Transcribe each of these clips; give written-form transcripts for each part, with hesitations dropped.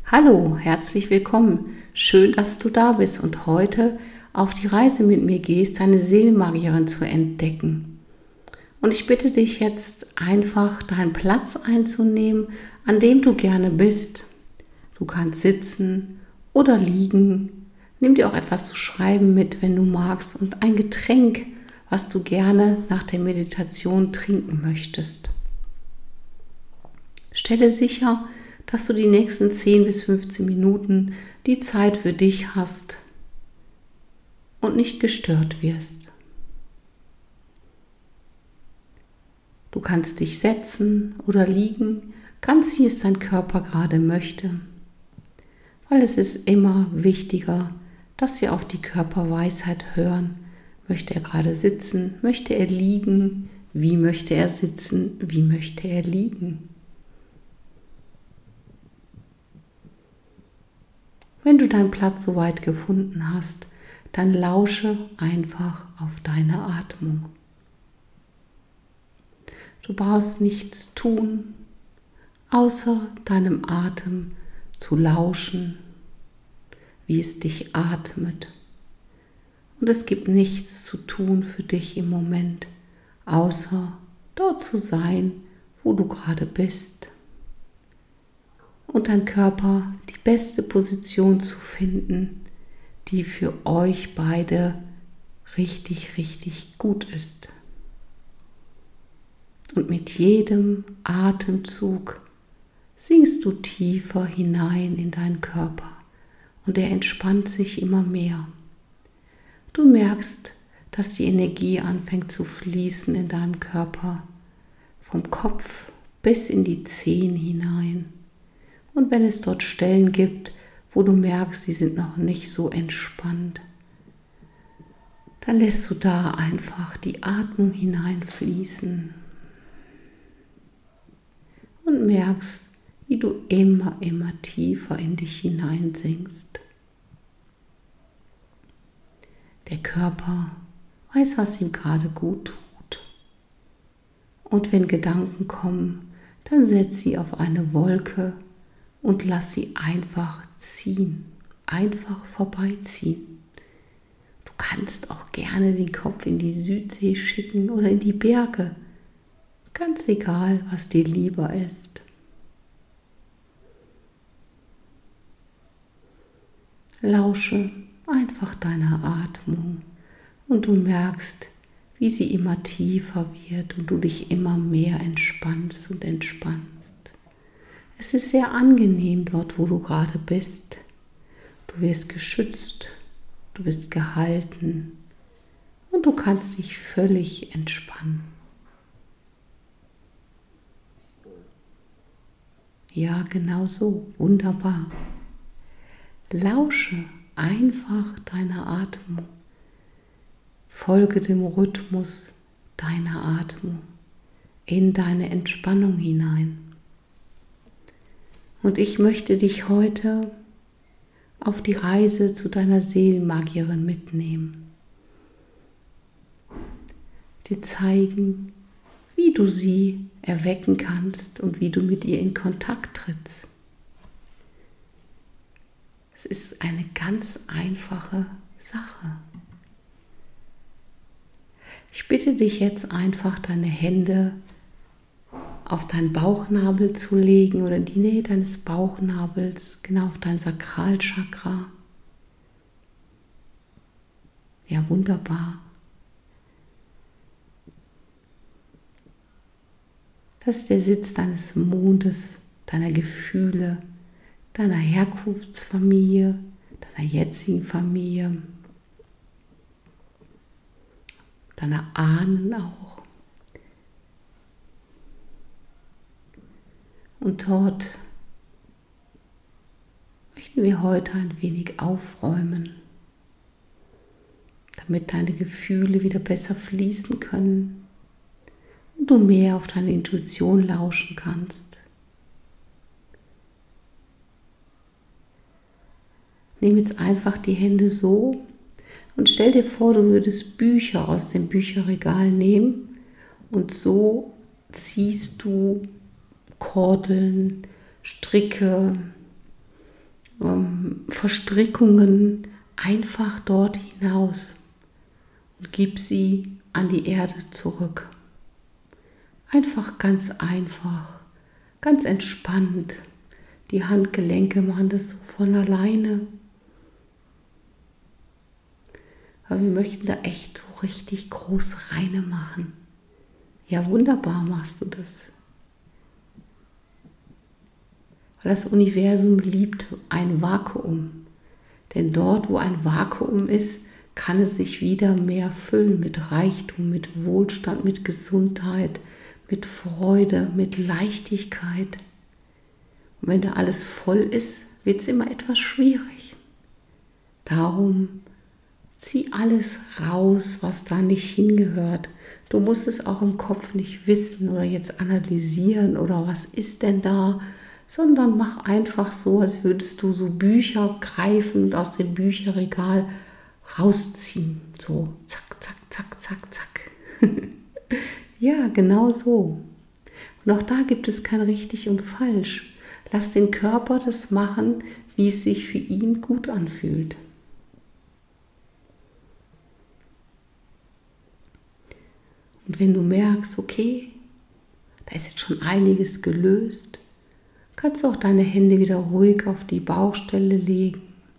Hallo, herzlich willkommen. Schön, dass du da bist und heute auf die Reise mit mir gehst, deine Seelenmagierin zu entdecken. Und ich bitte dich jetzt einfach, deinen Platz einzunehmen, an dem du gerne bist. Du kannst sitzen oder liegen. Nimm dir auch etwas zu schreiben mit, wenn du magst, und ein Getränk, was du gerne nach der Meditation trinken möchtest. Stelle sicher, dass du die nächsten 10 bis 15 Minuten die Zeit für dich hast und nicht gestört wirst. Du kannst dich setzen oder liegen, ganz wie es dein Körper gerade möchte, weil es ist immer wichtiger, dass wir auf die Körperweisheit hören. Möchte er gerade sitzen? Möchte er liegen? Wie möchte er sitzen? Wie möchte er liegen? Wenn du deinen Platz soweit gefunden hast, dann lausche einfach auf deine Atmung. Du brauchst nichts tun, außer deinem Atem zu lauschen, wie es dich atmet. Und es gibt nichts zu tun für dich im Moment, außer dort zu sein, wo du gerade bist. Und dein Körper die beste Position zu finden, die für euch beide richtig, richtig gut ist. Und mit jedem Atemzug sinkst du tiefer hinein in deinen Körper und er entspannt sich immer mehr. Du merkst, dass die Energie anfängt zu fließen in deinem Körper, vom Kopf bis in die Zehen hinein. Und wenn es dort Stellen gibt, wo du merkst, die sind noch nicht so entspannt, dann lässt du da einfach die Atmung hineinfließen und merkst, wie du immer tiefer in dich hineinsinkst. Der Körper weiß, was ihm gerade gut tut. Und wenn Gedanken kommen, dann setz sie auf eine Wolke und lass sie einfach ziehen, einfach vorbeiziehen. Du kannst auch gerne den Kopf in die Südsee schicken oder in die Berge. Ganz egal, was dir lieber ist. Lausche einfach deiner Atmung und du merkst, wie sie immer tiefer wird und du dich immer mehr entspannst und entspannst. Es ist sehr angenehm dort, wo du gerade bist. Du wirst geschützt, du bist gehalten und du kannst dich völlig entspannen. Ja, genau so, wunderbar. Lausche einfach deiner Atmung. Folge dem Rhythmus deiner Atmung in deine Entspannung hinein. Und ich möchte dich heute auf die Reise zu deiner Seelenmagierin mitnehmen. Dir zeigen, wie du sie erwecken kannst und wie du mit ihr in Kontakt trittst. Es ist eine ganz einfache Sache. Ich bitte dich jetzt einfach, deine Hände auf deinen Bauchnabel zu legen oder in die Nähe deines Bauchnabels, genau auf dein Sakralchakra. Ja, wunderbar. Das ist der Sitz deines Mondes, deiner Gefühle, deiner Herkunftsfamilie, deiner jetzigen Familie, deiner Ahnen auch. Und dort möchten wir heute ein wenig aufräumen, damit deine Gefühle wieder besser fließen können und du mehr auf deine Intuition lauschen kannst. Nimm jetzt einfach die Hände so und stell dir vor, du würdest Bücher aus dem Bücherregal nehmen und so ziehst du Kordeln, Stricke, Verstrickungen einfach dort hinaus und gib sie an die Erde zurück. Einfach, ganz entspannt. Die Handgelenke machen das so von alleine. Aber wir möchten da echt so richtig groß reine machen. Ja, wunderbar machst du das. Weil das Universum liebt ein Vakuum. Denn dort, wo ein Vakuum ist, kann es sich wieder mehr füllen mit Reichtum, mit Wohlstand, mit Gesundheit, mit Freude, mit Leichtigkeit. Und wenn da alles voll ist, wird es immer etwas schwierig. Darum zieh alles raus, was da nicht hingehört. Du musst es auch im Kopf nicht wissen oder jetzt analysieren oder was ist denn da, sondern mach einfach so, als würdest du so Bücher greifen und aus dem Bücherregal rausziehen. So zack, zack, zack, zack, zack. Ja, genau so. Und auch da gibt es kein richtig und falsch. Lass den Körper das machen, wie es sich für ihn gut anfühlt. Und wenn du merkst, okay, da ist jetzt schon einiges gelöst, kannst du auch deine Hände wieder ruhig auf die Bauchstelle legen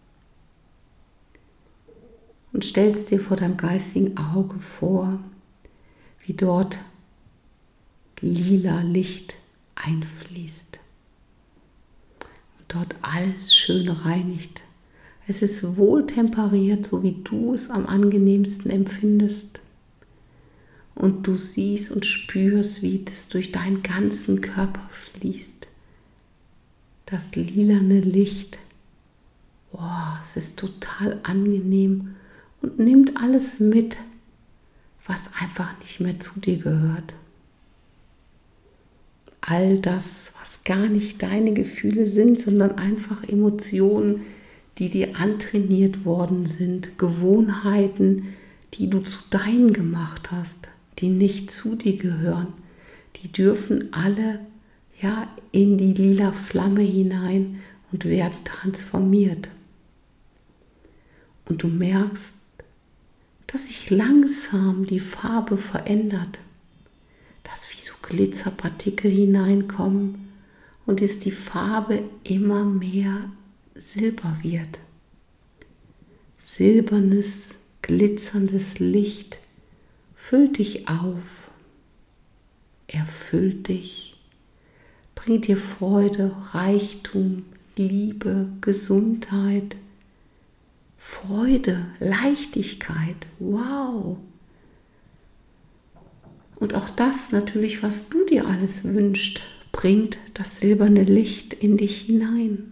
und stellst dir vor deinem geistigen Auge vor, wie dort lila Licht einfließt und dort alles schön reinigt. Es ist wohltemperiert, so wie du es am angenehmsten empfindest. Und du siehst und spürst, wie das durch deinen ganzen Körper fließt. Das lilane Licht. Boah, es ist total angenehm und nimmt alles mit, was einfach nicht mehr zu dir gehört. All das, was gar nicht deine Gefühle sind, sondern einfach Emotionen, die dir antrainiert worden sind, Gewohnheiten, die du zu deinen gemacht hast, die nicht zu dir gehören, die dürfen alle in die lila Flamme hinein und werden transformiert. Und du merkst, dass sich langsam die Farbe verändert, dass wie so Glitzerpartikel hineinkommen und dass die Farbe immer mehr silber wird. Silbernes, glitzerndes Licht füllt dich auf, erfüllt dich, bringt dir Freude, Reichtum, Liebe, Gesundheit, Freude, Leichtigkeit. Wow! Und auch das natürlich, was du dir alles wünschst, bringt das silberne Licht in dich hinein.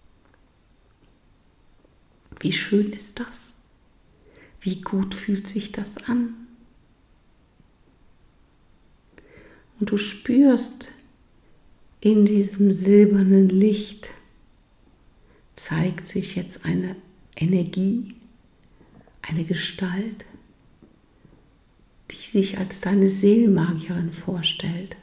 Wie schön ist das? Wie gut fühlt sich das an? Und du spürst, in diesem silbernen Licht zeigt sich jetzt eine Energie, eine Gestalt, die sich als deine Seelenmagierin vorstellt.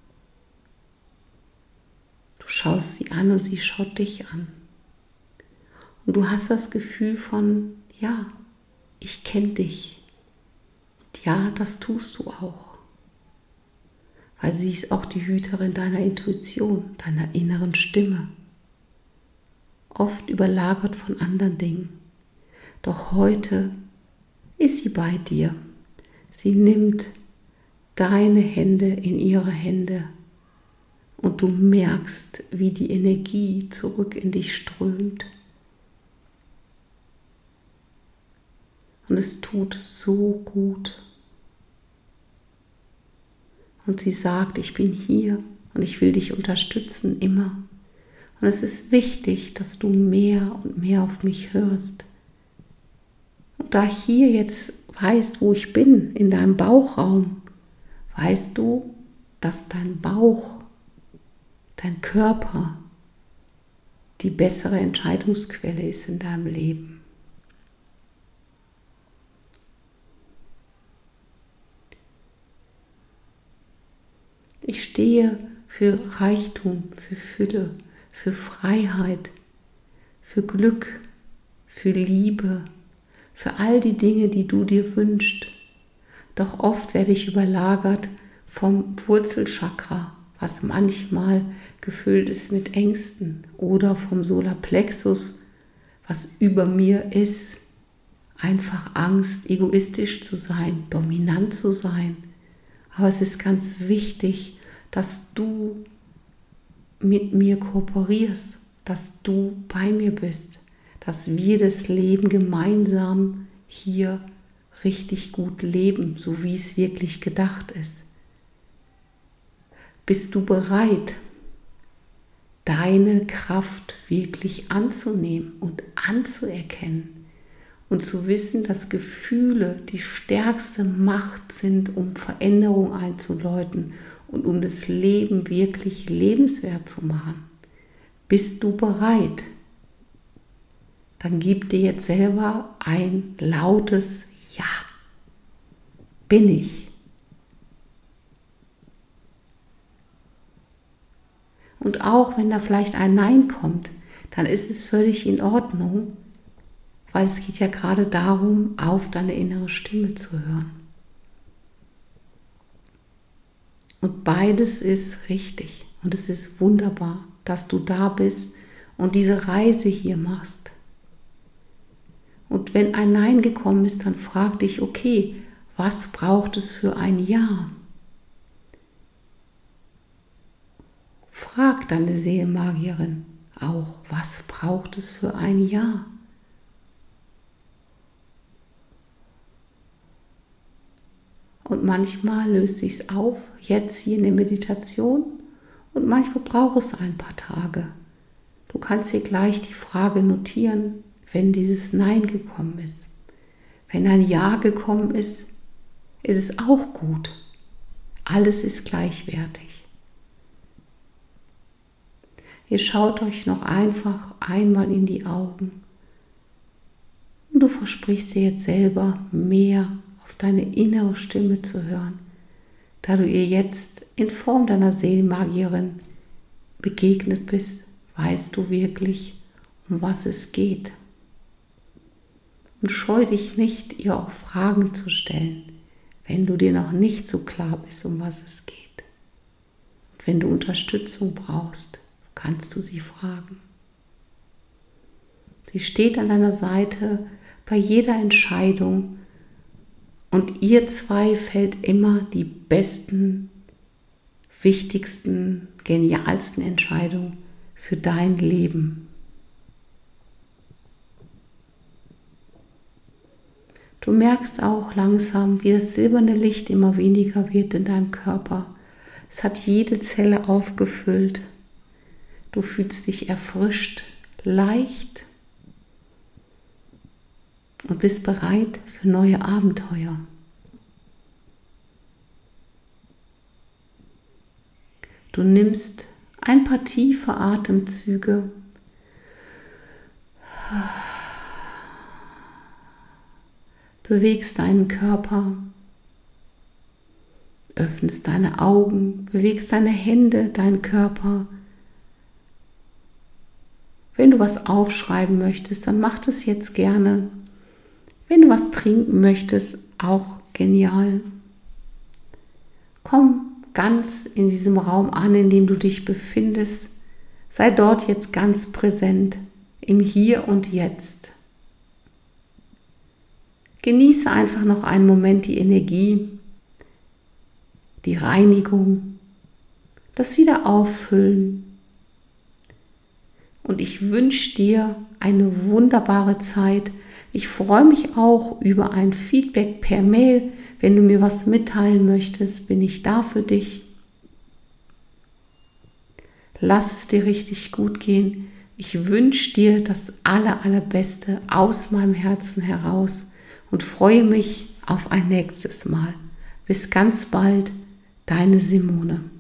Du schaust sie an und sie schaut dich an. Und du hast das Gefühl von, ja, ich kenne dich. Und ja, das tust du auch. Weil sie ist auch die Hüterin deiner Intuition, deiner inneren Stimme. Oft überlagert von anderen Dingen. Doch heute ist sie bei dir. Sie nimmt deine Hände in ihre Hände und du merkst, wie die Energie zurück in dich strömt. Und es tut so gut. Und sie sagt, ich bin hier und ich will dich unterstützen immer. Und es ist wichtig, dass du mehr und mehr auf mich hörst. Und da ich hier jetzt weißt, wo ich bin, in deinem Bauchraum, weißt du, dass dein Bauch, dein Körper die bessere Entscheidungsquelle ist in deinem Leben. Ich stehe für Reichtum, für Fülle, für Freiheit, für Glück, für Liebe, für all die Dinge, die du dir wünschst. Doch oft werde ich überlagert vom Wurzelchakra, was manchmal gefüllt ist mit Ängsten, oder vom Solarplexus, was über mir ist, einfach Angst, egoistisch zu sein, dominant zu sein. Aber es ist ganz wichtig, dass du mit mir kooperierst, dass du bei mir bist, dass wir das Leben gemeinsam hier richtig gut leben, so wie es wirklich gedacht ist. Bist du bereit, deine Kraft wirklich anzunehmen und anzuerkennen und zu wissen, dass Gefühle die stärkste Macht sind, um Veränderung einzuläuten und um das Leben wirklich lebenswert zu machen? Bist du bereit? Dann gib dir jetzt selber ein lautes Ja. Bin ich. Und auch wenn da vielleicht ein Nein kommt, dann ist es völlig in Ordnung, weil es geht ja gerade darum, auf deine innere Stimme zu hören. Und beides ist richtig und es ist wunderbar, dass du da bist und diese Reise hier machst. Und wenn ein Nein gekommen ist, dann frag dich, okay, was braucht es für ein Ja? Frag deine Seelenmagierin auch, was braucht es für ein Ja? Und manchmal löst sich's auf, jetzt hier in der Meditation, und manchmal braucht es ein paar Tage. Du kannst dir gleich die Frage notieren, wenn dieses Nein gekommen ist. Wenn ein Ja gekommen ist, ist es auch gut. Alles ist gleichwertig. Ihr schaut euch noch einfach einmal in die Augen und du versprichst dir jetzt selber mehr auf deine innere Stimme zu hören, da du ihr jetzt in Form deiner Seelenmagierin begegnet bist, weißt du wirklich, um was es geht. Und scheu dich nicht, ihr auch Fragen zu stellen, wenn du dir noch nicht so klar bist, um was es geht. Und wenn du Unterstützung brauchst, kannst du sie fragen. Sie steht an deiner Seite bei jeder Entscheidung und ihr zwei fällt immer die besten, wichtigsten, genialsten Entscheidungen für dein Leben. Du merkst auch langsam, wie das silberne Licht immer weniger wird in deinem Körper. Es hat jede Zelle aufgefüllt. Du fühlst dich erfrischt, leicht und bist bereit für neue Abenteuer. Du nimmst ein paar tiefe Atemzüge. Bewegst deinen Körper, öffnest deine Augen, bewegst deine Hände, deinen Körper. Wenn du was aufschreiben möchtest, dann mach das jetzt gerne. Wenn du was trinken möchtest, auch genial. Komm ganz in diesem Raum an, in dem du dich befindest. Sei dort jetzt ganz präsent, im Hier und Jetzt. Genieße einfach noch einen Moment die Energie, die Reinigung, das Wiederauffüllen. Und ich wünsche dir eine wunderbare Zeit. Ich freue mich auch über ein Feedback per Mail. Wenn du mir was mitteilen möchtest, bin ich da für dich. Lass es dir richtig gut gehen. Ich wünsche dir das Allerbeste aus meinem Herzen heraus und freue mich auf ein nächstes Mal. Bis ganz bald, deine Simone.